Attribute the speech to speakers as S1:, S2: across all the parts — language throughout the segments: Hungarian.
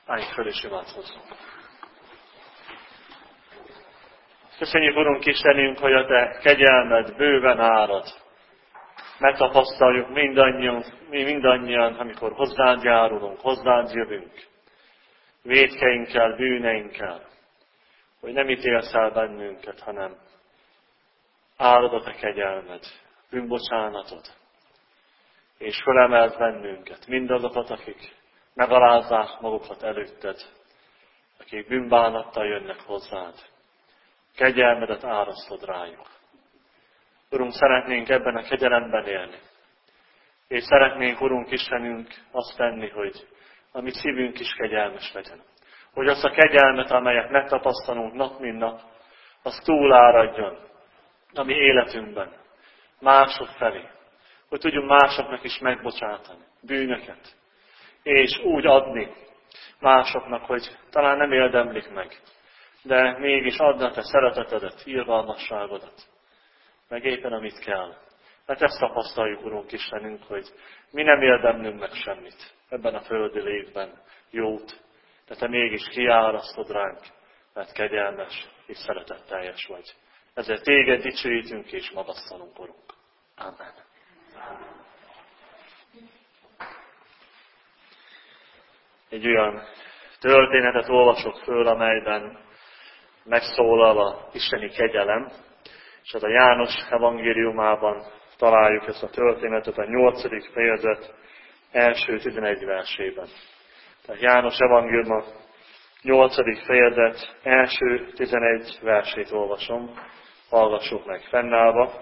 S1: Álljunk föl és imádkozzunk. Köszönjük, Urunk Istenünk, hogy a Te kegyelmed bőven árad. Megtapasztaljuk mindannyian, amikor hozzád járulunk, hozzád jövünk, vétkeinkkel, bűneinkkel, hogy nem ítélsz el bennünket, hanem árad a Te kegyelmed, bűnbocsánatod, és fölemelt bennünket, mindazokat, akik megalázzák magukat előtted, akik bűnbánattal jönnek hozzád. Kegyelmedet árasztod rájuk. Urunk, szeretnénk ebben a kegyelemben élni. És szeretnénk, Urunk Istenünk, azt tenni, hogy a mi szívünk is kegyelmes legyen. Hogy azt a kegyelmet, amelyet megtapasztalunk nap mint nap, az túláradjon a mi életünkben, mások felé. Hogy tudjunk másoknak is megbocsátani bűnöket. És úgy adni másoknak, hogy talán nem érdemlik meg, de mégis adnak Te szeretetedet, irgalmasságodat, meg éppen amit kell. Mert ezt tapasztaljuk, Urunk Istenünk, hogy mi nem érdemlünk meg semmit ebben a földi létben, jót, de Te mégis kiárasztod ránk, mert kegyelmes és szeretetteljes vagy. Ezért Téged dicsőítünk és magasztalunk, Urunk. Amen. Egy olyan történetet olvasok föl, amelyben megszólal a isteni kegyelem, és ez a János evangéliumában találjuk ezt a történetet a 8. fejezet első 11 versében. Tehát János evangéliuma 8. fejezet első 11 versét olvasom, hallgassuk meg fennállva.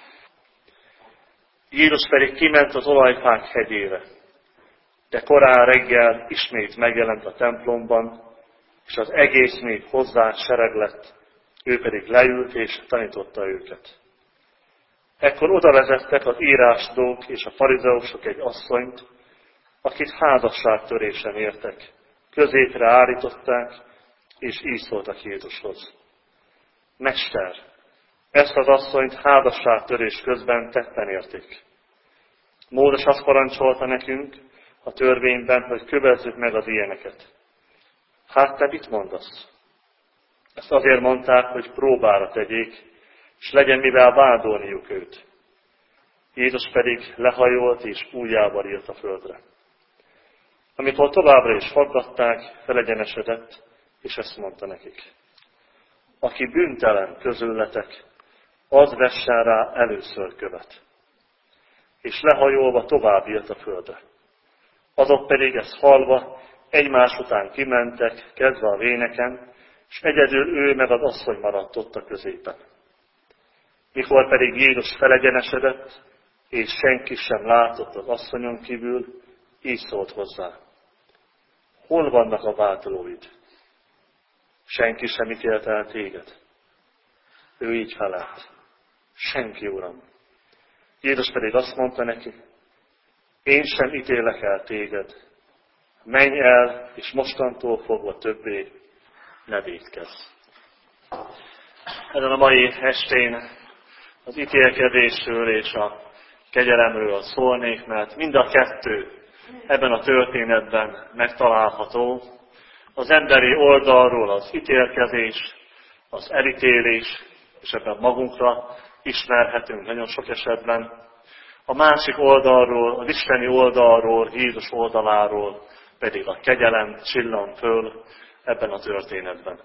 S1: Jézus pedig kiment az olajfák hegyére, de korán reggel ismét megjelent a templomban, és az egész nép hozzá sereg lett, ő pedig leült és tanította őket. Ekkor odavezettek az írástudók és a farizeusok egy asszonyt, akit házasságtörésen értek. Középre állították, és így szóltak Jézushoz. Mester, ezt az asszonyt házasságtörés közben tetten érték. Mózes azt parancsolta nekünk a törvényben, hogy kövessük meg az ilyeneket. Hát te mit mondasz? Ezt azért mondták, hogy próbára tegyék, és legyen mivel vádolniuk őt. Jézus pedig lehajolt és ujjával írt a földre. Amikor továbbra is faggatták, felegyenesedett, és ezt mondta nekik. Aki bűntelen közületek, az vessen rá először követ. És lehajolva tovább írt a földre. Azok pedig ezt hallva egymás után kimentek, kezdve a véneken, és egyedül ő meg az asszony maradt ott a középen. Mikor pedig Jézus felegyenesedett, és senki sem látott az asszonyon kívül, így szólt hozzá. Hol vannak a vádlóid? Senki sem ítélt el téged. Ő így felelt. Senki, Uram. Jézus pedig azt mondta neki, én sem ítélek el téged. Menj el, és mostantól fogva többé ne vétkezz. Ezen a mai estén az ítélkezésről és a kegyelemről szólnék, mert mind a kettő ebben a történetben megtalálható. Az emberi oldalról az ítélkezés, az elítélés, és ebben magunkra ismerhetünk nagyon sok esetben. A másik oldalról, az isteni oldalról, Jézus oldaláról pedig a kegyelem csillan föl ebben a történetben.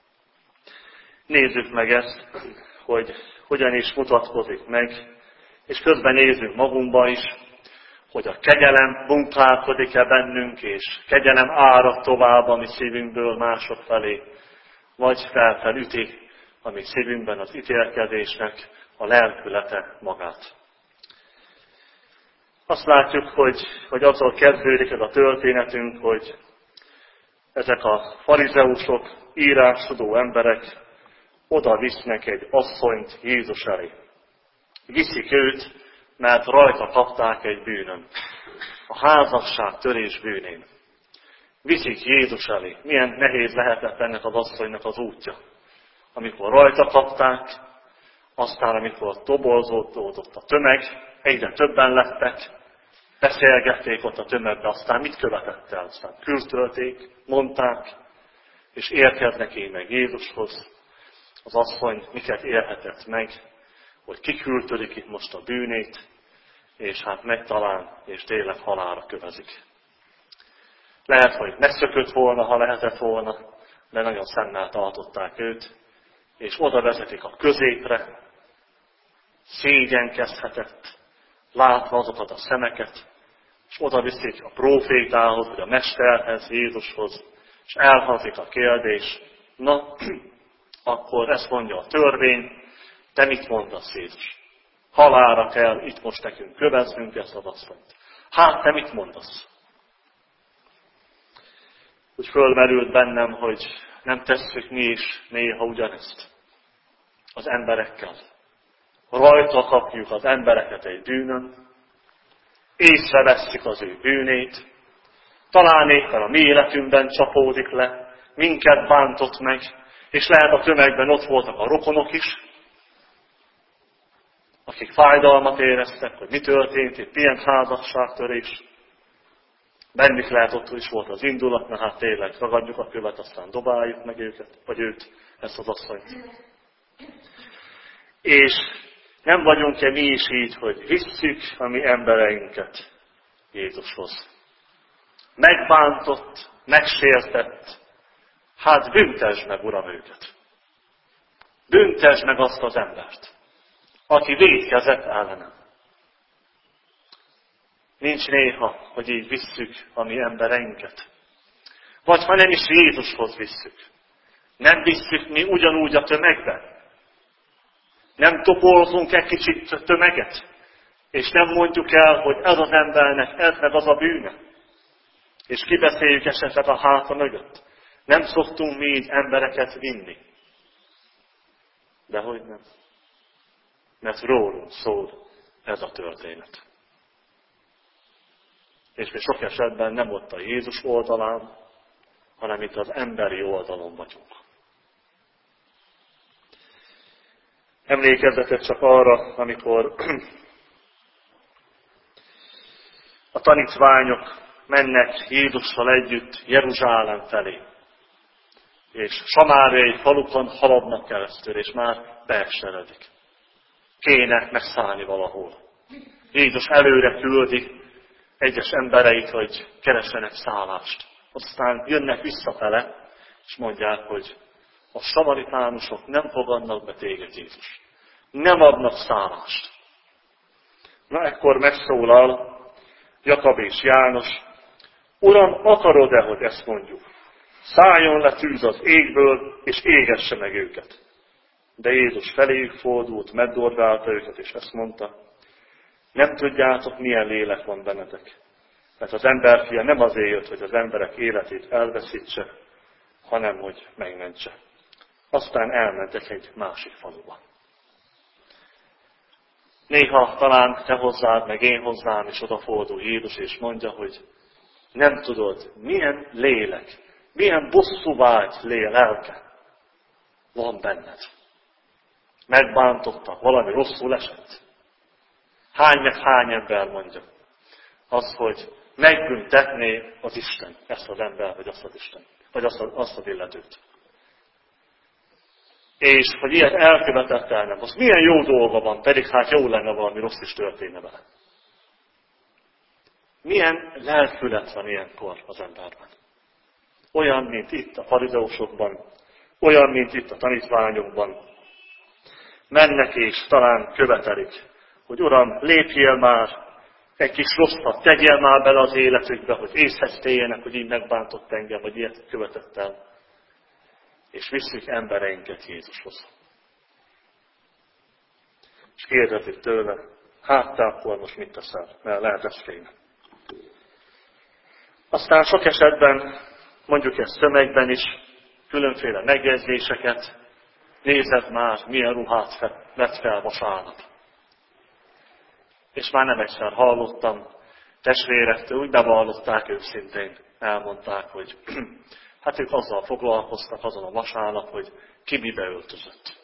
S1: Nézzük meg ezt, hogy hogyan is mutatkozik meg, és közben nézzük magunkba is, hogy a kegyelem munkálkodik-e bennünk, és kegyelem árad tovább a mi szívünkből mások felé, vagy felüti a mi szívünkben az ítélkezésnek a lelkülete magát. Azt látjuk, hogy azzal kezdődik ez a történetünk, hogy ezek a farizeusok, írástudó emberek oda visznek egy asszonyt Jézus elé. Viszik őt, mert rajta kapták egy bűnön. A házasság törés bűnén. Viszik Jézus elé. Milyen nehéz lehetett ennek az asszonynak az útja. Amikor rajta kapták, aztán amikor toborzódott a tömeg, egyre többen lettek, beszélgették ott a tömegbe, aztán mit követett el? Aztán kültölték, mondták, és érkeznek én meg Jézushoz. Az asszony miket élhetett meg, hogy kiküldtödik itt most a bűnét, és hát megtalál, és tényleg halálra kövezik. Lehet, hogy megszökött volna, ha lehetett volna, de nagyon szemmel tartották őt, és oda vezetik a középre, szégyenkezhetett, látva azokat a szemeket, és oda viszik a prófétához, vagy a mesterhez, Jézushoz, és elhangzik a kérdés, na, akkor ezt mondja a törvény, te mit mondasz, Jézus? Halálra kell itt most nekünk köveznünk ezt az asszonyt. Hát, te mit mondasz? Úgy fölmerült bennem, hogy nem tesszük mi is néha ugyanezt az emberekkel. Rajta kapjuk az embereket egy bűnön, észrevesszük az ő bűnét, talán éppen a mi életünkben csapódik le, minket bántott meg, és lehet a tömegben ott voltak a rokonok is, akik fájdalmat éreztek, hogy mi történt, itt milyen házasságtörés. Bennük lehet ott is volt az indulat, na hát tényleg ragadjuk a követ, aztán dobáljuk meg őket, vagy őt, ezt az asszonyt. És nem vagyunk-e mi is így, hogy visszük a mi embereinket Jézushoz. Megbántott, megsértett, hát büntesd meg, Uram, őket. Büntesd meg azt az embert, aki vétkezett ellenem. Nincs néha, hogy így visszük a mi embereinket. Vagy ha nem is Jézushoz visszük. Nem visszük mi ugyanúgy a tömegbe. Nem toporzunk egy kicsit tömeget. És nem mondjuk el, hogy ez az embernek ez meg az a bűne. És kibeszéljük esetleg a háta mögött. Nem szoktunk mi így embereket vinni. Dehogy nem. Mert rólunk szól ez a történet. És mi sok esetben nem ott a Jézus oldalán, hanem itt az emberi oldalon vagyunk. Emlékezzetek csak arra, amikor a tanítványok mennek Jézussal együtt Jeruzsálem felé. És samáriai falukon haladnak keresztül, és már beeseredik. Kéne megszállni valahol. Jézus előre küldi egyes embereit, hogy keressenek szállást. Aztán jönnek visszafele, és mondják, hogy a samaritánusok nem fogadnak be téged, Jézus. Nem adnak szállást. Na, ekkor megszólal Jakab és János, Uram, akarod-e, hogy ezt mondjuk? Szálljon le tűz az égből, és égesse meg őket. De Jézus feléjük fordult, megdorgálta őket, és ezt mondta, nem tudjátok, milyen lélek van bennetek. Mert az emberfia nem azért jött, hogy az emberek életét elveszítse, hanem hogy megmentse. Aztán elmentek egy másik faluba. Néha talán te hozzád, meg én hozzám, és odafordul Jézus, és mondja, hogy nem tudod, milyen lélek, milyen bosszúvágy lelke van benned. Megbántottak, valami rosszul esett. Hány ember mondja az, hogy megbüntetné az Isten ezt az ember, vagy azt az Isten, vagy azt az illetőt. És hogy ilyet elkövetett el nem. Most milyen jó dolga van, pedig hát jó lenne valami rossz is történne vele. Milyen lelkület van ilyenkor az emberben. Olyan, mint itt a farizeusokban, olyan, mint itt a tanítványokban. Mennek és talán követelik, hogy Uram, lépjél már, egy kis rosszat tegyél már bele az életükbe, hogy észhez téljenek, hogy így megbántott engem, vagy ilyet követett el. És visszük embereinket Jézushoz. És kérdezik tőle, hát te akkor most mit teszel, mert lehet ez kéne. Aztán sok esetben, mondjuk ezt tömegben is, különféle megjegyzéseket, nézed már, milyen ruhát vett fel vasárnap. És már nem egyszer hallottam testvérektől, úgy bevallották őszintén, elmondták, hogy hát ők azzal foglalkoztak azon a vasárnap, hogy ki mibe öltözött.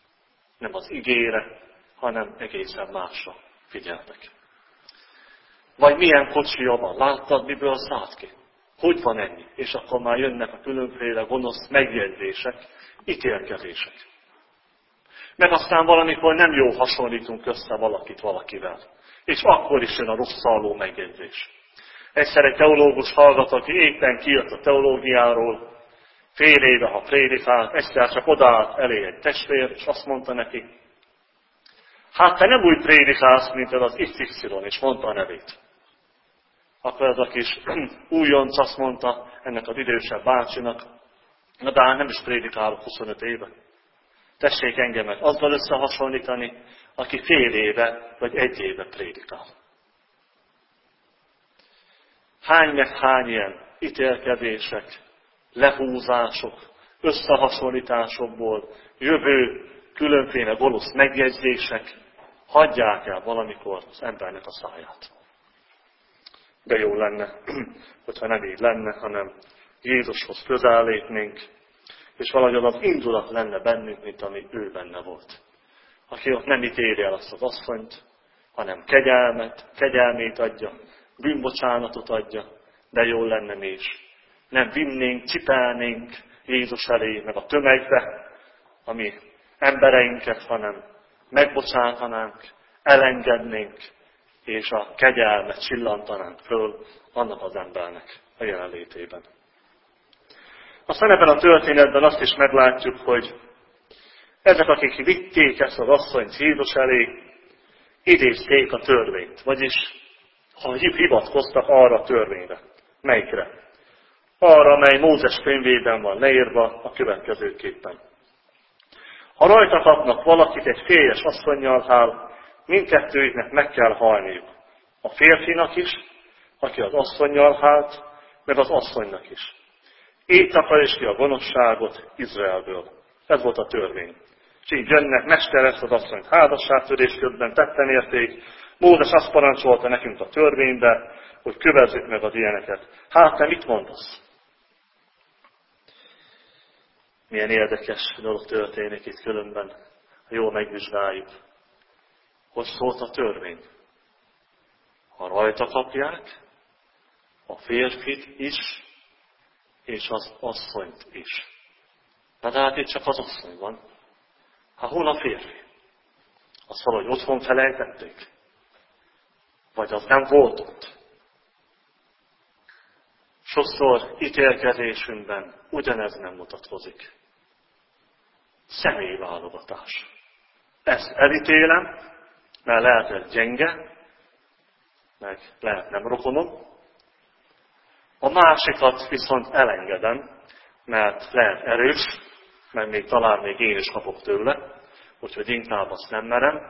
S1: Nem az igére, hanem egészen másra figyeltek. Vagy milyen kocsia van, láttad, miből szállt ki? Hogy van ennyi? És akkor már jönnek a különféle gonosz megjegyzések, ítélkezések. Meg aztán valamikor nem jó hasonlítunk össze valakit valakivel. És akkor is jön a rosszalló megjegyzés. Egyszer egy teológus hallgat, aki éppen kijött a teológiáról, fél éve, ha prédikált, egyszer csak odaállt elé egy testvér, és azt mondta neki, hát te nem úgy prédikálsz, mint ez az XY, és mondta a nevét. Akkor ez a kis újonc azt mondta ennek az idősebb bácsinak, na de hát nem is prédikálok 25 éve. Tessék engemet azzal összehasonlítani, aki fél éve vagy egy éve prédikál. Hány meg hány ilyen ítélkezések, lehúzások, összehasonlításokból jövő különféle gonosz megjegyzések hagyják el valamikor az embernek a száját. De jó lenne, hogyha nem így lenne, hanem Jézushoz közel lépnénk, és valahogy az indulat lenne bennünk, mint ami ő benne volt. Aki ott nem ítéli el azt az asszonyt, hanem kegyelmét adja, bűnbocsánatot adja, de jól lenne mi is. Nem vinnénk, cipelnénk Jézus elé, meg a tömegbe, ami embereinket, hanem megbocsátanánk, elengednénk, és a kegyelmet csillantanánk föl annak az embernek a jelenlétében. Aztán ebben a történetben azt is meglátjuk, hogy ezek, akik vitték ezt az asszonyt Jézus elé, idézték a törvényt, vagyis ha hivatkoztak arra a törvényre. Melyikre? Arra, mely Mózes könyvében van leírva a következőképpen. Ha rajta kapnak valakit egy férjes asszonnyal hál, mindkettőjüknek meg kell halniuk. A férfinak is, aki az asszonnyal hált, meg az asszonynak is. Így takarís ki a gonoszságot Izraelből. Ez volt a törvény. És így jönnek, mester, ezt az asszonyt házasságtörésködben tetten érték. Mózes azt parancsolta nekünk a törvénybe, hogy kövezzük meg az ilyeneket. Hát te mit mondasz? Milyen érdekes dolog történik itt különben, ha jól megvizsgáljuk. Hogy szólt a törvény? Ha rajta kapják, a férfit is, és az asszonyt is. Na de hát itt csak az asszony van. Hát hol a férfi? Azt valahogy otthon felejtették? Vagy az nem volt ott? Sokszor ítélkezésünkben ugyanez nem mutatkozik. Személyválogatás. Ezt elítélem, mert lehet ez gyenge, meg lehet nem rokonom. A másikat viszont elengedem, mert lehet erős, mert talán még én is kapok tőle, úgyhogy inkább azt nem merem,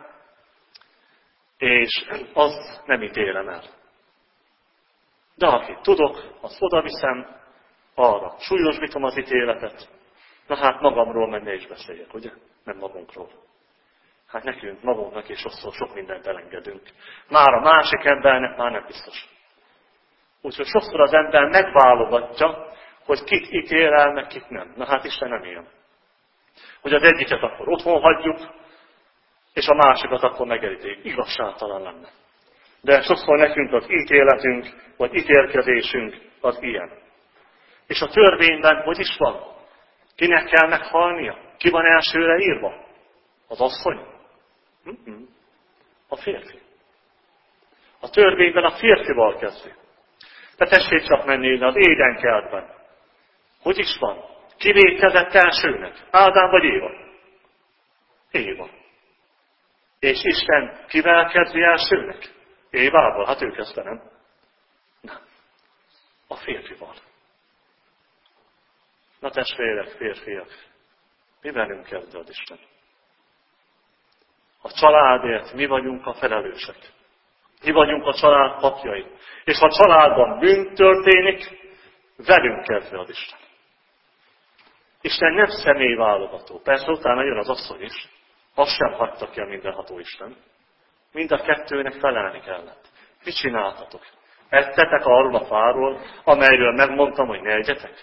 S1: és azt nem ítélem el. De akit tudok, azt odaviszem, arra súlyosbítom az ítéletet. Na hát magamról meg ne is beszéljek, ugye? Nem magunkról. Hát nekünk, magunknak is sokszor sok mindent elengedünk. Már a másik embernek már nem biztos. Úgyhogy sokszor az ember megválogatja, hogy kit ítél el, meg kit nem. Na hát Isten nem ilyen. Hogy az egyiket akkor otthon hagyjuk, és a másikat akkor megelítéljük. Igazságtalan lenne. De sokszor nekünk az ítéletünk, vagy ítélkezésünk az ilyen. És a törvényben hogy is van? Kinek kell meghalnia? Ki van elsőre írva? Az asszony? A férfi. A törvényben a férfival kezdi. De tessék csak menni az édenkertben. Hogy is van? Ki vétkezett elsőnek? Ádám vagy Éva? Éva. És Isten kivel kezdi elsőnek? Évával? Hát ő kezdte, nem? Nem. A férfival. Na testvérek, férfiak, mi velünk kezd az Isten? A családért mi vagyunk a felelősek. Mi vagyunk a család papjai. És ha a családban bűn történik, velünk kezdve az Isten. Isten nem személyválogató. Persze utána jön az asszony is. Azt sem hagyta ki a mindenható Isten. Mind a kettőnek felelni kellett. Mit csináltatok? Ettetek arról a fáról, amelyről megmondtam, hogy ne egyetek?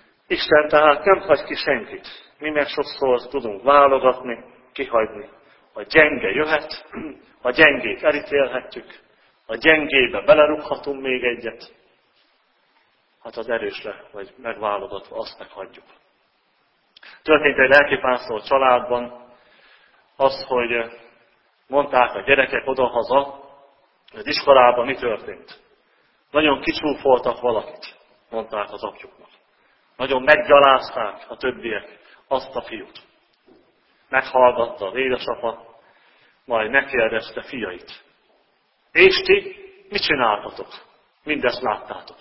S1: Isten tehát nem hagy ki senkit. Mi meg sokszor tudunk válogatni, kihagyni. A gyenge jöhet, a gyengét elítélhetjük, a gyengébe belerúghatunk még egyet. Hát az erősre, vagy megválogatva, azt meghagyjuk. Történt egy lelkipásztor családban az, hogy mondták a gyerekek odahaza, az iskolában mi történt. Nagyon kicsúfoltak valakit, mondták az apjuknak. Nagyon meggyalázták a többiek azt a fiút. Meghallgatta az édesapa, majd megkérdezte fiait. És ti mit csináltatok? Mindezt láttátok.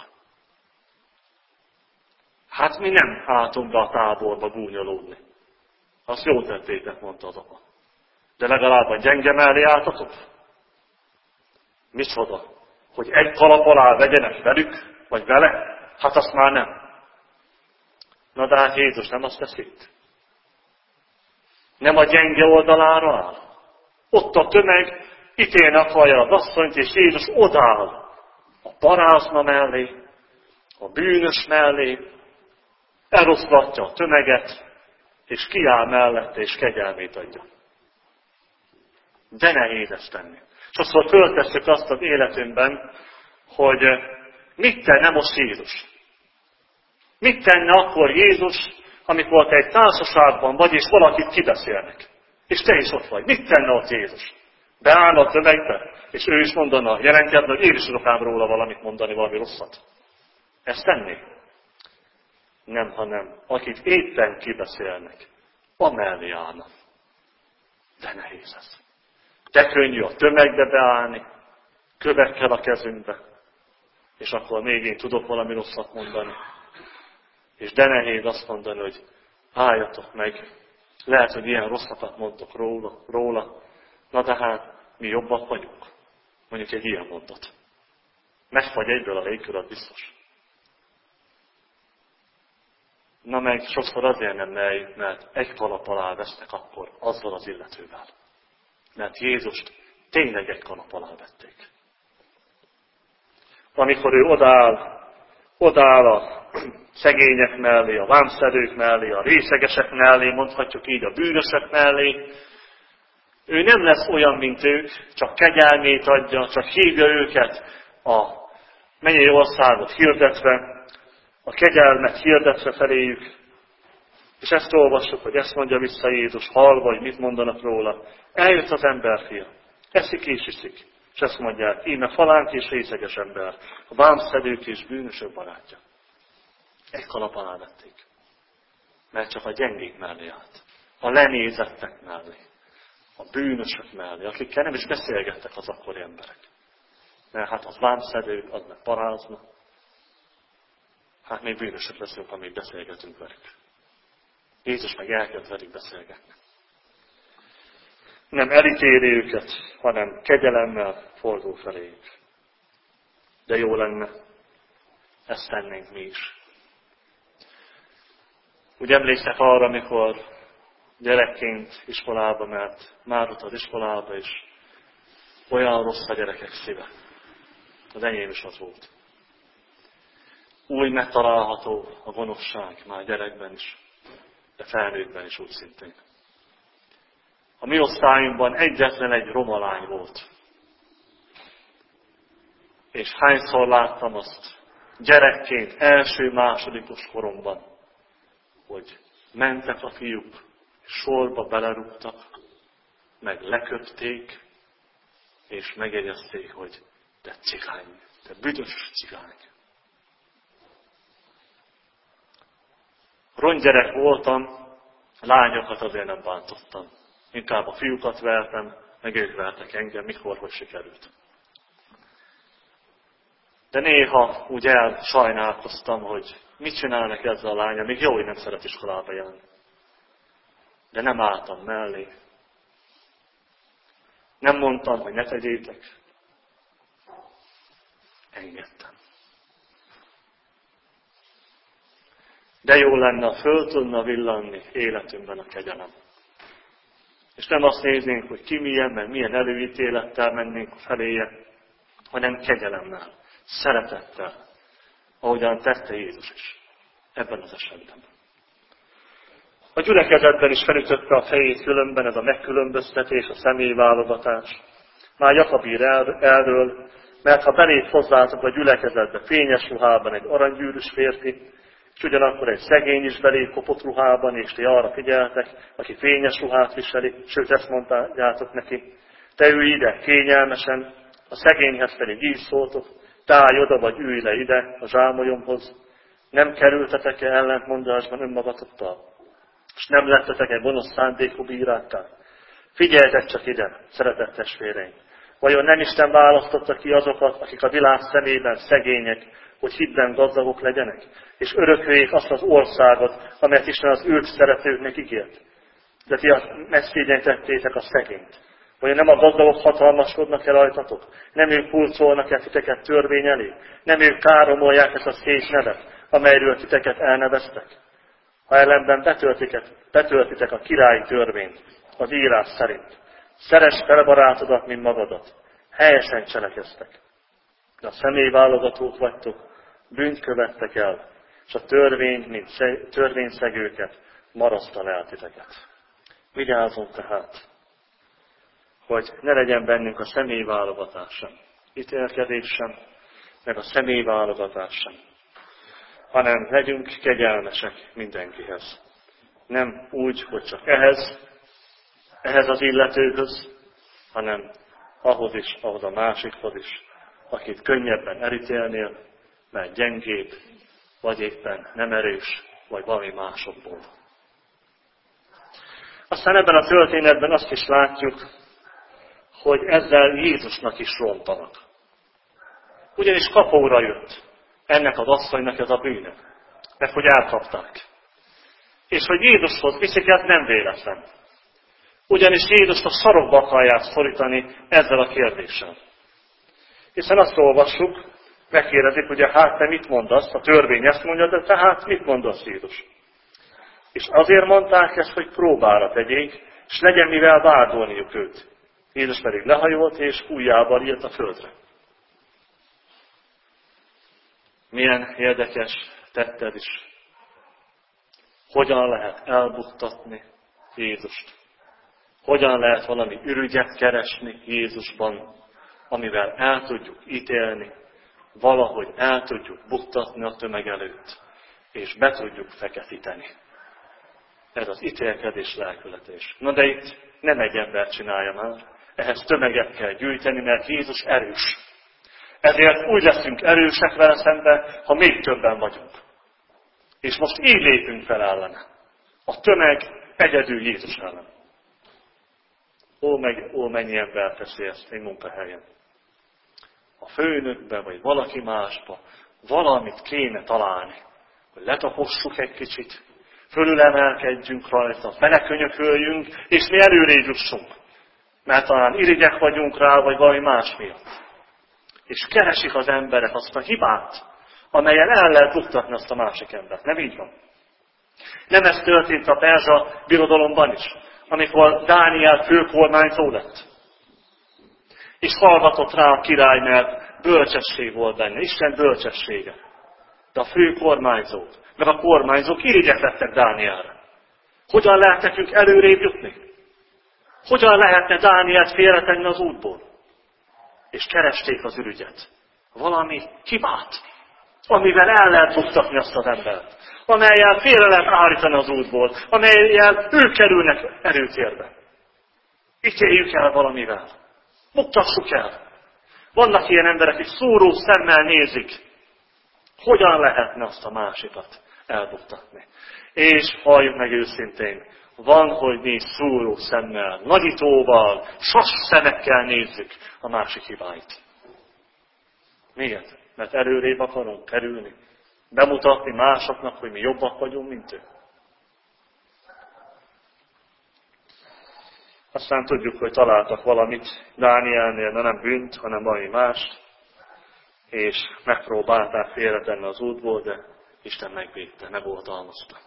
S1: Hát mi nem álltunk be a táborba gúnyolódni. Azt jól tettétek, mondta az apa. De legalább a gyenge mellé álltatok? Micsoda? Hogy egy kalap alá vegyenek velük, vagy vele? Hát azt már nem. Na de hát Jézus nem azt teszi itt. Nem a gyenge oldalára áll. Ott a tömeg ítélni akarja az asszonyt, és Jézus odáll a parázna mellé, a bűnös mellé, eloszlatja a tömeget, és kiáll mellette, és kegyelmét adja. De nehéz ezt tenni. Sokszor föltesszük azt az életünkben, hogy mit tenne most Jézus? Mit tenne akkor Jézus, amikor te egy társaságban vagy, és valakit kibeszélnek? És te is ott vagy. Mit tenne ott Jézus? Beáll a tömegbe, és ő is mondana, jelentkedne, hogy én is tudok ám róla valamit mondani, valami rosszat. Ezt tenné? Nem, hanem akit éppen kibeszélnek, amellé állna. De nehéz ez. De könnyű a tömegbe beállni, kövekkel a kezünkbe, és akkor még én tudok valami rosszat mondani. És de nehéz azt mondani, hogy álljatok meg, lehet, hogy ilyen rosszakat mondtok róla, na de hát mi jobbak vagyunk. Mondjuk egy ilyen mondat. Megfagy egyből a légkör, az biztos. Na meg sokszor azért nem merjük, mert egy kalap alá vesznek akkor azzal az illetővel. Mert Jézust tényleg egy kalap alá vették. Amikor ő odáll a szegények mellé, a vámszedők mellé, a részegesek mellé, mondhatjuk így a bűnösök mellé, ő nem lesz olyan, mint ők, csak kegyelmét adja, csak hívja őket a mennyei országot hirdetve, a kegyelmet hirdetve feléjük. És ezt olvassuk, hogy ezt mondja vissza Jézus, hallva, hogy mit mondanak róla. Eljött az emberfia, eszik és iszik. És ezt mondják, íme falánk és részeges ember, a vámszedők és bűnösök barátja. Egy kalap alá vették. Mert csak a gyengék mellé állt. A lenézettek mellé. A bűnösök mellé, akikkel nem is beszélgettek az akkori emberek. Mert hát az vámszedők, az meg parázna. Hát még bűnösök leszünk, amíg beszélgetünk velük. Jézus meg elkezd velük beszélgetni. Nem elítéli őket, hanem kegyelemmel fordul feléjük. De jó lenne, ezt tennénk mi is. Úgy emlékszek arra, amikor gyerekként iskolába, mert már ott az iskolába, és olyan rossz a gyerekek szíve. Az enyém is az volt. Úgy megtalálható a gonoszság már gyerekben is, de felnőttben is úgy szintén. A mi osztályunkban egyetlen egy roma lány volt. És hányszor láttam azt gyerekként, első-másodikos koromban, hogy mentek a fiúk, sorba belerúgtak, meg leköpték, és megjegyezték, hogy te cigány, te büdös cigány. Rongyerek voltam, lányokat azért nem bántottam. Inkább a fiúkat vertem, meg ők vertek engem, mikor, hogy sikerült. De néha úgy elsajnálkoztam, hogy mit csinálnak ezzel a lánya, még jó, hogy nem szeret iskolába járni. De nem álltam mellé. Nem mondtam, hogy ne tegyétek. Engedtem. De jó lenne, ha föl tudna villanni életünkben a kegyelem. És nem azt néznénk, hogy ki milyen, meg milyen előítélettel mennénk feléje, hanem kegyelemmel, szeretettel, ahogyan tette Jézus is ebben az esetben. A gyülekezetben is felütötte a fejét különben ez a megkülönböztetés, a személyválogatás. Már Jakab ír erről, mert ha belép hozzátok a gyülekezetbe fényes ruhában egy aranygyűrűs férfi, és ugyanakkor egy szegény is belép kopott ruhában, és ti arra figyeltek, aki fényes ruhát viseli, sőt ezt mondtátok neki, te ülj ide kényelmesen, a szegényhez pedig így szóltok, tállj oda vagy ülj le ide a zsámolyomhoz, nem kerültetek-e ellentmondásban önmagatokkal, és nem lettetek-e gonosz szándékú bírákká? Figyeljetek csak ide, szeretett testvéreim! Vajon nem Isten választotta ki azokat, akik a világ szemében szegények, hogy hitben gazdagok legyenek, és örököljék azt az országot, amelyet Isten az őt szeretőknek ígért? De ti megszégyenítettétek a szegényt. Vajon nem a gazdagok hatalmaskodnak el rajtatok? Nem ők hurcolnak el titeket törvény elé? Nem ők káromolják ezt a szép nevet, amelyről titeket elneveztek? Ha ellenben betöltitek a királyi törvényt, az írás szerint, szeresd fel barátodat, mint magadat, helyesen cselekeztek. De a személyválogatók vagytok, bűnt követtek el, és a törvény, mint törvényszegőket marasztal el titeket. Vigyázzunk tehát, hogy ne legyen bennünk a személyválogatás sem, ítélkedés sem, meg a személyválogatás sem, hanem legyünk kegyelmesek mindenkihez. Nem úgy, hogy csak ehhez az illetőhöz, hanem ahhoz a másikhoz is, akit könnyebben elítélnél, mert gyengébb, vagy éppen nem erős, vagy valami másokból. Aztán ebben a történetben azt is látjuk, hogy ezzel Jézusnak is rontanak. Ugyanis kapóra jött ennek az asszonynak ez a bűne, mert hogy elkapták. És hogy Jézushoz viszik, ez nem véletlen. Ugyanis Jézust a sarokba akarják szorítani ezzel a kérdéssel. Hiszen azt olvassuk, megkérdezik, hogy hát te mit mondasz, a törvény ezt mondja, de tehát mit mondasz, Jézus? És azért mondták ezt, hogy próbára tegyék, és legyen mivel vádolniuk őt. Jézus pedig lehajolt, és ujjával írt a földre. Milyen érdekes tetted is. Hogyan lehet elbuktatni Jézust? Hogyan lehet valami ürügyet keresni Jézusban, amivel el tudjuk ítélni, valahogy el tudjuk buktatni a tömeg előtt, és be tudjuk feketíteni. Ez az ítélkedés lelkületés. Na de itt nem egy ember csinálja már, ehhez tömeget kell gyűjteni, mert Jézus erős. Ezért úgy leszünk erősek vele szembe, ha még többen vagyunk. És most így lépünk fel ellene. A tömeg egyedül Jézus ellen. Ó, mennyi ember teszi ezt egy munkahelyen. A főnökbe, vagy valaki másba valamit kéne találni, hogy letapossuk egy kicsit, fölülemelkedjünk rajta, felekönyököljünk, és mi előrébb jussunk. Mert talán irigyek vagyunk rá, vagy valami más miatt. És keresik az emberek azt a hibát, amelyen el lehet buktatni azt a másik embert. Nem így van? Nem ez történt a perzsa birodalomban is, amikor Dániel főkormányzó lett. És hallgatott rá a király, mert bölcsesség volt benne, Isten bölcsessége. De a főkormányzók, meg a kormányzók irigyek lettek Dánielre. Hogyan lehet nekünk előrébb jutni? Hogyan lehetne Dánielt félretenni az útból? És keresték az ürügyet. Valami hibát, amivel el lehet buktatni azt az embert. Amellyel félre lehet állítani az útból. Amellyel ők kerülnek erőtérbe. Ítéljük el valamivel. Buktassuk el. Vannak ilyen emberek, akik szúró szemmel nézik, hogyan lehetne azt a másikat elbuktatni. És halljuk meg őszintén, van, hogy mi szúró szemmel, nagyítóval, sas szemekkel nézzük a másik hibáit. Miért? Mert előrébb akarunk kerülni. Bemutatni másoknak, hogy mi jobbak vagyunk, mint ő. Aztán tudjuk, hogy találtak valamit Dánielnél, de nem bűnt, hanem valami mást, és megpróbálták félretenni az útból, de Isten megvédte, megoltalmazta.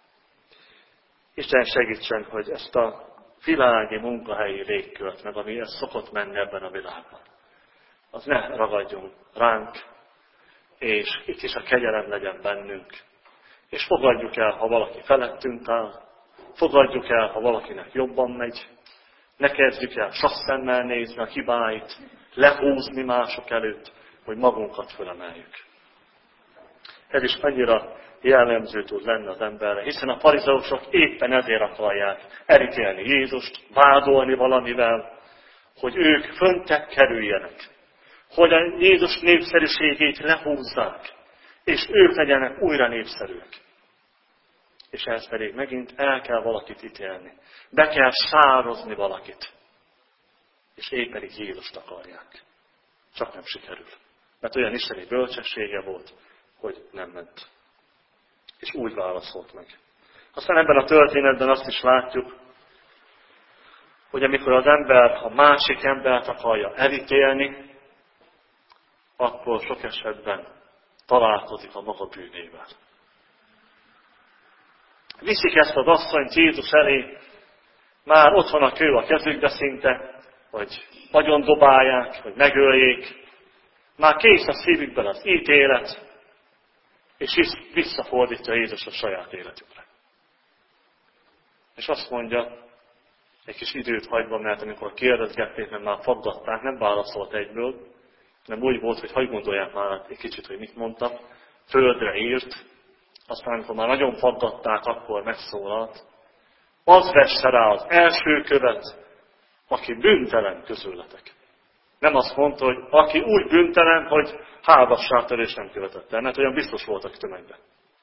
S1: Isten segítsen, hogy ezt a világi munkahelyi légkört, meg ami ez szokott menni ebben a világban, az ne ragadjon ránk, és itt is a kegyelem legyen bennünk. És fogadjuk el, ha valaki felettünk áll, fogadjuk el, ha valakinek jobban megy, ne kezdjük el sasszemmel nézni a hibáit, lehúzni mások előtt, hogy magunkat fölemeljük. Ez is annyira jellemző tud lenni az emberre, hiszen a farizeusok éppen ezért akarják elítélni Jézust, vádolni valamivel, hogy ők föntek kerüljenek, hogy a Jézus népszerűségét lehúzzák, és ők legyenek újra népszerűek. És ehhez pedig megint el kell valakit ítélni. Be kell sározni valakit. És épp pedig Jézust akarják. Csak nem sikerül. Mert olyan isteni bölcsessége volt, hogy nem ment. És úgy válaszolt meg. Aztán ebben a történetben azt is látjuk, hogy amikor az ember a másik embert akarja elítélni, akkor sok esetben találkozik a maga bűnével. Viszik ezt az asszonyt Jézus elé, már ott van a kő a kezükbe szinte, vagy nagyon dobálják, vagy megöljék. Már kész a szívükben az ítélet, és visszafordítja Jézus a saját életükre. És azt mondja, egy kis időt hagyva, mert amikor kérdezgették, mert már faggatták, nem válaszolt egyből, nem úgy volt, hogy hagy gondolják már egy kicsit, hogy mit mondtak, földre írt, aztán amikor már nagyon faggatták, akkor megszólalt. Az vesse rá az első követ, aki bűntelen közületek. Nem azt mondta, hogy aki úgy bűntelen, hogy házasságtörés nem követett el, mert olyan biztos voltak tömegben.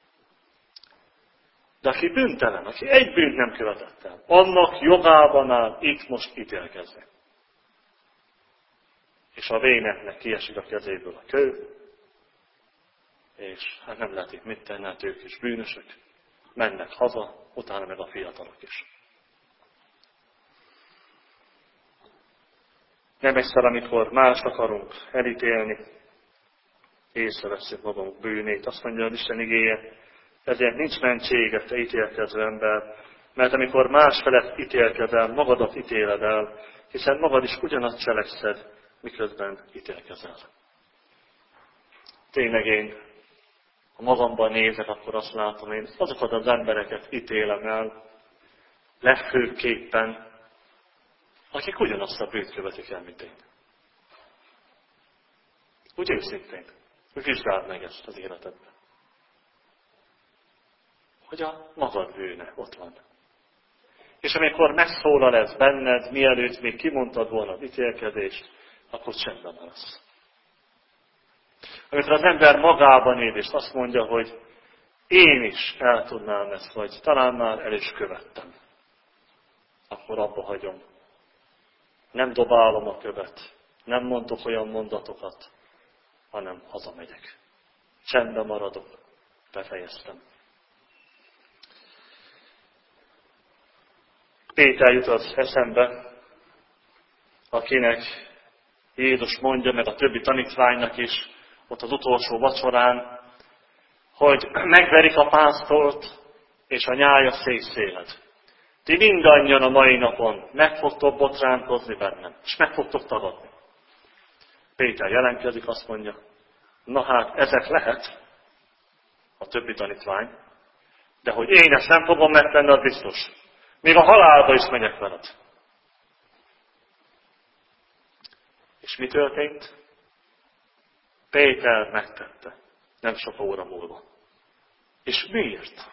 S1: De aki bűntelen, aki egy bűnt nem követett el, annak jogában áll itt most ítélkezni. És a véneknek kiesik a kezéből a kő, és hát nem lehet itt mit tenni, hát ők is bűnösök, mennek haza, utána meg a fiatalok is. Nem egyszer, amikor más akarunk elítélni, észreveszünk magunk bűnét. Azt mondja az Isten igéje, ezért nincs mentsége, te ítélkező ember, mert amikor más felett ítélkezel, magadat ítéled el, hiszen magad is ugyanazt cselekszed, miközben ítélkezel. Tényleg én, ha magamban nézek, akkor azt látom, én azokat az embereket ítélem el, legfőképpen, akik ugyanazt a bűnt követik el, mint én. Úgy őszintén, hogy vizsgáld meg ezt az életedben. Hogy a magad bűne ott van. És amikor megszólal ez benned, mielőtt még kimondtad volna az ítélkezést, akkor csendben lesz. Amikor az ember magában él, és azt mondja, hogy én is el tudnám ezt, vagy talán már el is követtem, akkor abba hagyom. Nem dobálom a követ, nem mondok olyan mondatokat, hanem hazamegyek. Csendben maradok, befejeztem. Péter jut az eszembe, akinek Jézus mondja, meg a többi tanítványnak is, ott az utolsó vacsorán, hogy megverik a pásztort, és a nyája szétszéled. Ti mindannyian a mai napon meg fogtok botránkozni bennem, és meg fogtok tagadni. Péter jelentkezik, azt mondja, na hát ezek lehet, a többi tanítvány, de hogy én ezt nem fogom megtenni, az biztos. Még a halálba is megyek veled. És mi történt? Péter megtette, nem sok óra múlva. És miért?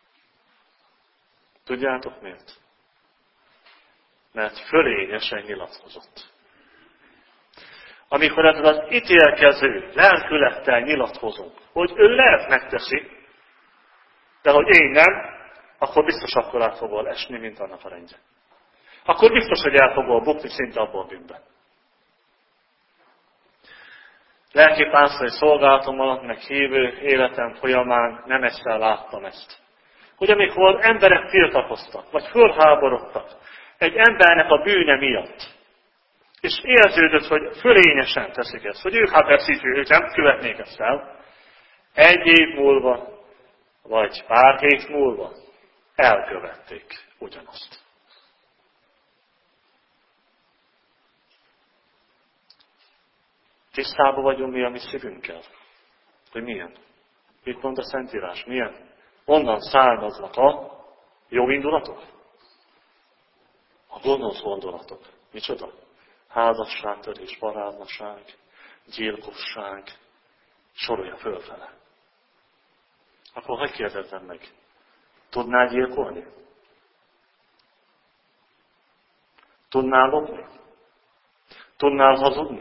S1: Tudjátok miért? Mert fölényesen nyilatkozott. Amikor ez az ítélkező lelkülettel nyilatkozunk, hogy ő lehet megteszi, de hogy én nem, akkor biztos akkor át fogol esni, mint annak a rendje. Akkor biztos, hogy el fogol bukni szinte abból a bűnben. Lelkipásztori szolgálatommal, meg hívő életem folyamán nem egyszer láttam ezt. Hogy amikor emberek tiltakoztak, vagy fölháborodtak egy embernek a bűne miatt, és érződött, hogy fölényesen teszik ezt, hogy ők ők nem követnék ezt el, egy év múlva, vagy pár hét múlva elkövették ugyanazt. Tisztában vagyunk mi a mi szívünkkel? Hogy milyen? Mit mond a Szentírás? Milyen? Onnan származnak a Jó indulatok? A gonosz gondolatok. Micsoda? Házasságtörés, paráznaság, gyilkosság, sorolja fölfele. Akkor hagyj kérdezzem meg, tudnál gyilkolni? Tudnál lopni? Tudnál hazudni?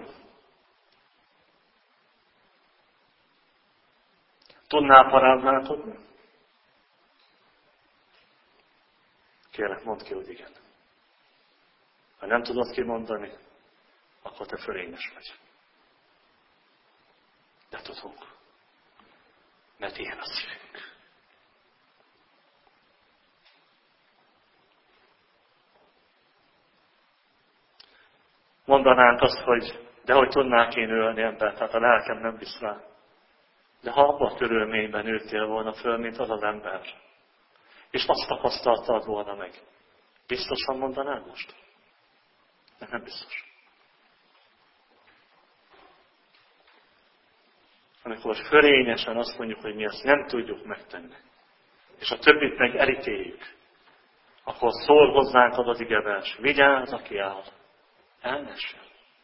S1: Tudnál paráználkodni? Kérlek, mondd ki, hogy igen. Ha nem tudod kimondani, akkor te fölényes vagy. De tudunk, mert ilyen a szívünk. Mondanánk azt, hogy de hogy tudnák én ölni embert, tehát a lelkem nem visz rá. De ha abban a körülményben nőttél volna föl, mint az az ember, és azt tapasztaltad volna meg, biztosan mondanád most? De nem biztos. Amikor fölényesen azt mondjuk, hogy mi ezt nem tudjuk megtenni, és a többit meg elítéljük, akkor szól hozzánk az igevers, vigyázz, aki áll, elnessen.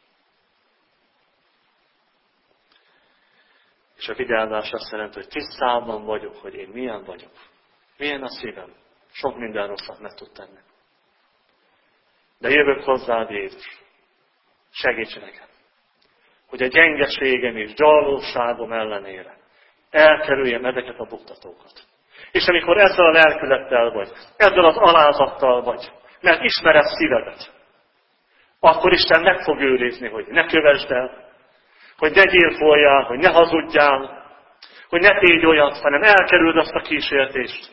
S1: És a vigyázás azt jelenti, hogy tisztában vagyok, hogy én milyen vagyok. Milyen a szívem. Sok minden rosszat meg tud tenni. De jövök hozzád, Jézus. Segíts nekem, hogy a gyengeségem és gyarlóságom ellenére elkerüljem ezeket a buktatókat. És amikor ezzel a lelkülettel vagy, ezzel az alázattal vagy, mert ismered szívedet, akkor Isten meg fog őrizni, hogy ne kövesd el, hogy ne gyilkoljál, hogy ne hazudjál, hogy ne tégy olyat, hanem elkerüld azt a kísértést.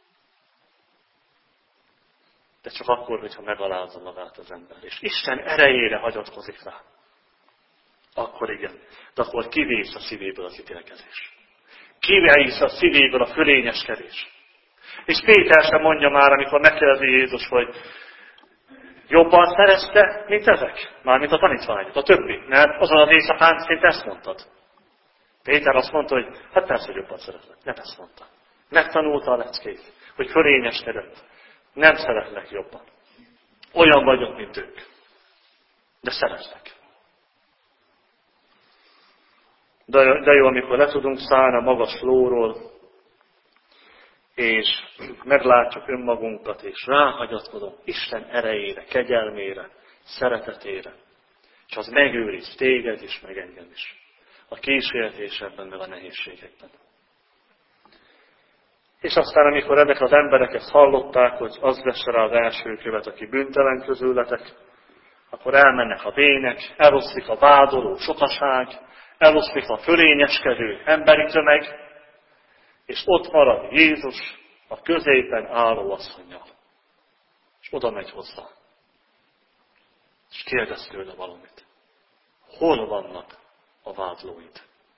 S1: De csak akkor, hogyha megalázza magát az ember. És Isten erejére hagyatkozik rá. Akkor igen. De akkor kivész a szívéből az ítélkezés. Kivész a szívéből a fölényeskedés. És Péter sem mondja már, amikor megkérdezi Jézus, hogy jobban szerezte, mint ezek? Mármint a tanítványok, a többi. Mert azon az éjszakán szinte ezt mondtad. Péter azt mondta, hogy hát persze, hogy jobban szeretlek. Nem ezt mondta. Megtanulta a leckét, hogy fölényeskedett. Nem szeretlek jobban. Olyan vagyok, mint ők. De szeretlek. De jó, amikor le tudunk szállni a magas lóról, és meglátjuk önmagunkat, és ráhagyatkozunk Isten erejére, kegyelmére, szeretetére, és az megőriz téged is, meg engem is. A kísértésekben, meg a nehézségekben. És aztán, amikor ezek az emberek ezt hallották, hogy az vesse rá az első követ, aki bűntelen közületek, akkor elmennek a vének, eloszlik a vádoló sokaság, eloszlik a fölényeskedő emberi tömeg, és ott marad Jézus a középen álló asszonnyal. És oda megy hozzá. És kérdez tőle valamit. Hol vannak a vádlóid?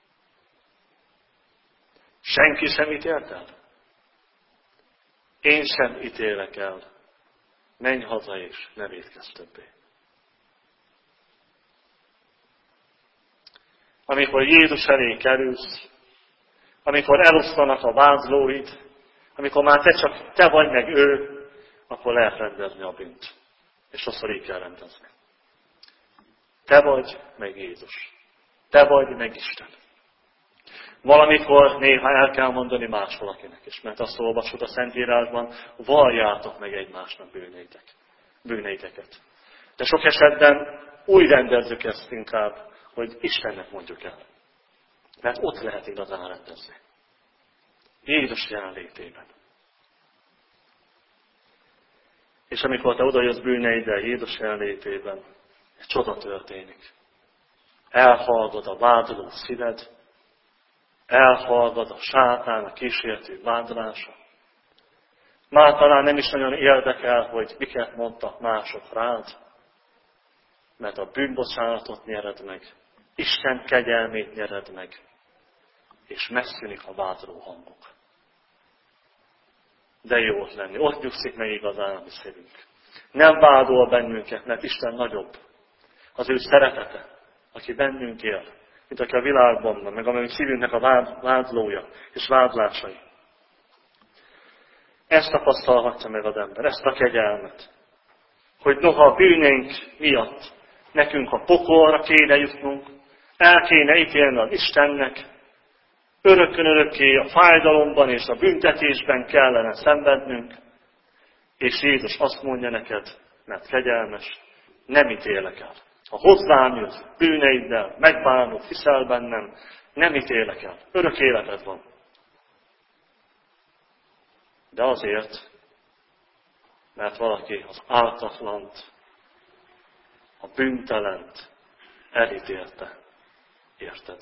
S1: Senki sem ítélt el? Én sem ítélek el. Menj haza és ne vétkezz többé. Amikor Jézus elé kerülsz, amikor elosztanak a vádlóid, amikor már te vagy meg ő, akkor lehet rendezni a bűnt. És azt így kell rendezni. Te vagy meg Jézus. Te vagy meg Isten. Valamikor néha el kell mondani más valakinek is, mert azt olvasod a Szentírásban, valljátok meg egymásnak bűneiteket. De sok esetben úgy rendezzük ezt inkább, hogy Istennek mondjuk el. Mert ott lehet igazán rendezni. Jézus jelenlétében. És amikor te odajössz bűneiddel Jézus jelenlétében, egy csoda történik. Elhallgad a vádoló szíved, elhallgad a sátán, a kísértő vádolása. Már talán nem is nagyon érdekel, hogy miket mondtak mások rád, mert a bűnbocsánatot nyered meg, Isten kegyelmét nyered meg, és megszűnik a vádoló hangok. De jó ott lenni, ott nyugszik meg igazán a mi szívünk. Nem vádol bennünket, mert Isten nagyobb. Az ő szeretete, aki bennünk él, mint aki a világban van, meg amely szívünknek a vádlója és vádlásai. Ezt tapasztalhatja meg az ember, ezt a kegyelmet. Hogy noha a bűneink miatt nekünk a pokolra kéne jutnunk, el kéne ítélni az Istennek, örökkön örökké a fájdalomban és a büntetésben kellene szenvednünk, és Jézus azt mondja neked, mert kegyelmes, nem ítélek el. Ha hozzám jössz bűneiddel, megbánod, hiszel bennem, nem ítélek el. Örök életed van. De azért, mert valaki az ártatlant, a bűntelent elítélte. Érted?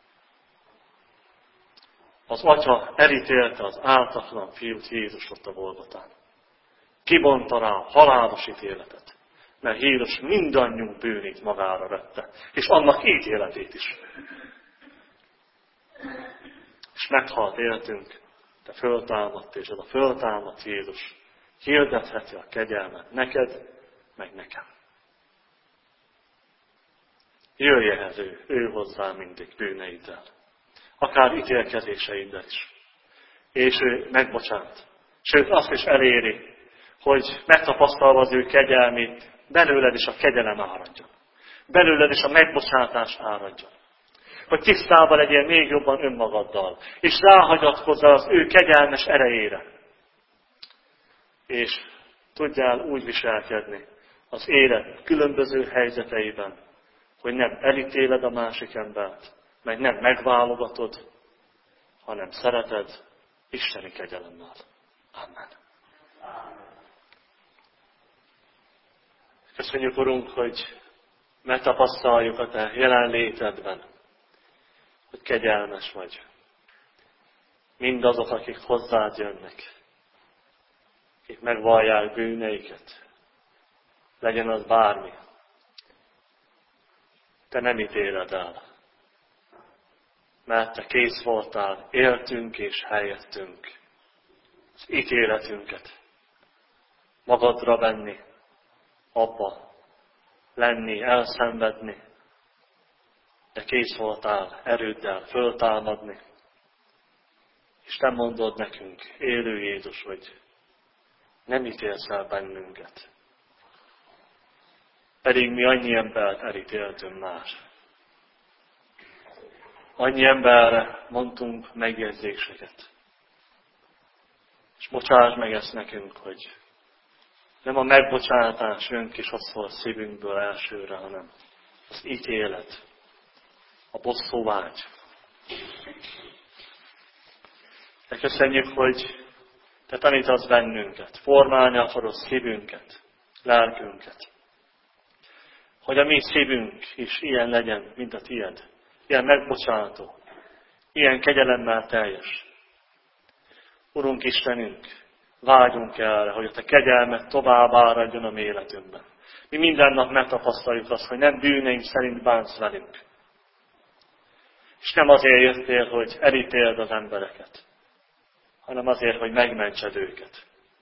S1: Az Atya elítélte az ártatlan fiút, Jézus ott a Golgotán. Kibonta rá a halálos ítéletet, mert Jézus mindannyiunk bűnét magára vette, és annak ítéletét is. És meghalt életünk, de föltámadt, és ez a föltámadt Jézus hirdetheti a kegyelmet neked, meg nekem. Jöjj ehhez ő hozzá mindig bűneiddel, akár ítélkezéseiddel is. És ő megbocsát. Sőt, azt is eléri, hogy megtapasztalva az ő kegyelmét, belőled is a kegyelem áradjon. Belőled is a megbocsátás áradjon. Hogy tisztában legyél még jobban önmagaddal, és ráhagyatkozz az ő kegyelmes erejére. És tudjál úgy viselkedni az élet különböző helyzeteiben, hogy nem elítéled a másik embert, meg nem megválogatod, hanem szereted isteni kegyelemmel. Amen. Köszönjük, Urunk, hogy megtapasztaljuk a Te jelenlétedben, hogy kegyelmes vagy. Mindazok, akik hozzád jönnek, akik megvallják bűneiket, legyen az bármi. Te nem ítéled el, mert Te kész voltál, éltünk és helyettünk az ítéletünket magadra venni, abba lenni, elszenvedni, de kész voltál erőddel föltámadni, és Te mondod nekünk, élő Jézus, hogy nem ítélsz el bennünket. Pedig mi annyi embert elítéltünk már. Annyi emberre mondtunk megjegyzéseket. És bocsáss meg ezt nekünk, hogy nem a megbocsátás jön ki sokszor a szívünkből elsőre, hanem az ítélet, a bosszúvágy. De köszönjük, hogy Te tanítasz bennünket, formálni akarod szívünket, lelkünket. Hogy a mi szívünk is ilyen legyen, mint a tied. Ilyen megbocsátó, ilyen kegyelemmel teljes. Urunk Istenünk, vágyunk erre, hogy a Te kegyelmet tovább áradjon a mi életünkben. Mi minden nap megtapasztaljuk azt, hogy nem bűneink szerint bánsz velünk. És nem azért jöttél, hogy elítéld az embereket, hanem azért, hogy megmentsed őket.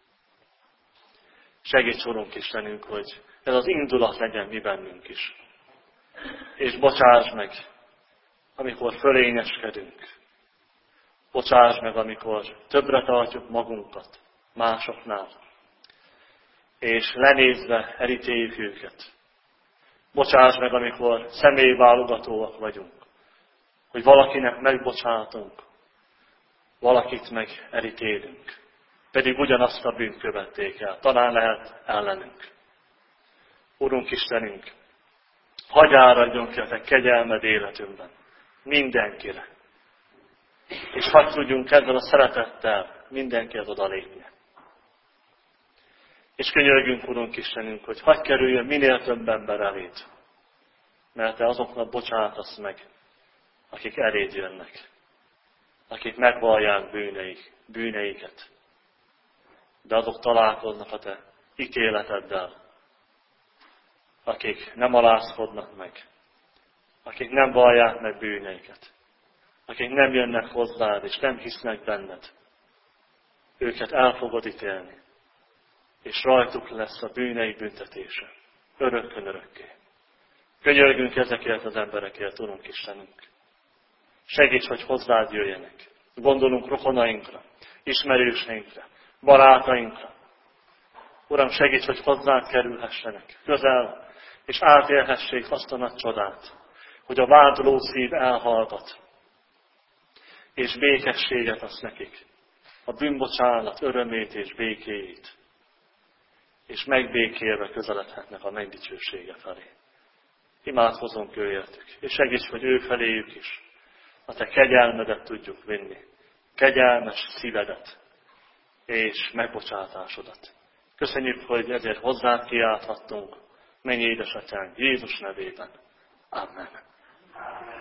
S1: Segíts, Urunk Istenünk, hogy ez az indulat legyen mi bennünk is. És bocsáss meg, amikor fölényeskedünk. Bocsáss meg, amikor többre tartjuk magunkat másoknál. És lenézve elítéljük őket. Bocsáss meg, amikor személyválogatóak vagyunk. Hogy valakinek megbocsátunk, valakit meg elítélünk. Pedig ugyanazt a bűnt követték el. Talán lehet ellenünk. Urunk Istenünk, hagyj áradjon ki a Te kegyelmed életünkben. Mindenkire. És hadd tudjunk ezzel a szeretettel mindenkihez odalépni. És könyörgünk, Urunk Istenünk, hogy hadd kerüljön minél több ember eléd. Mert Te azoknak bocsátasz meg, akik eléd jönnek. Akik megvallják bűneiket. De azok találkoznak a Te ítéleteddel. Akik nem alázkodnak meg. Akik nem vallják meg bűneiket. Akik nem jönnek hozzád és nem hisznek benned. Őket el fogod ítélni. És rajtuk lesz a bűneik büntetése. Örökkön örökké. Könyörgünk ezekért az emberekért, Urunk Istenünk. Segíts, hogy hozzád jöjjenek. Gondolunk rokonainkra, ismerőseinkre, barátainkra. Uram, segíts, hogy hozzánk kerülhessenek közel, és átélhessék azt a nagy csodát, hogy a vádló szív elhallgat, és békességet adsz nekik, a bűnbocsánat örömét és békéjét, és megbékélve közeledhetnek a megdicsősége felé. Imádkozunk őértük, és segíts, hogy ő feléjük is a te kegyelmedet tudjuk vinni, kegyelmes szívedet és megbocsátásodat. Köszönjük, hogy ezért hozzád kiálthattunk, mennyi édesatyánk, Jézus nevében. Amen.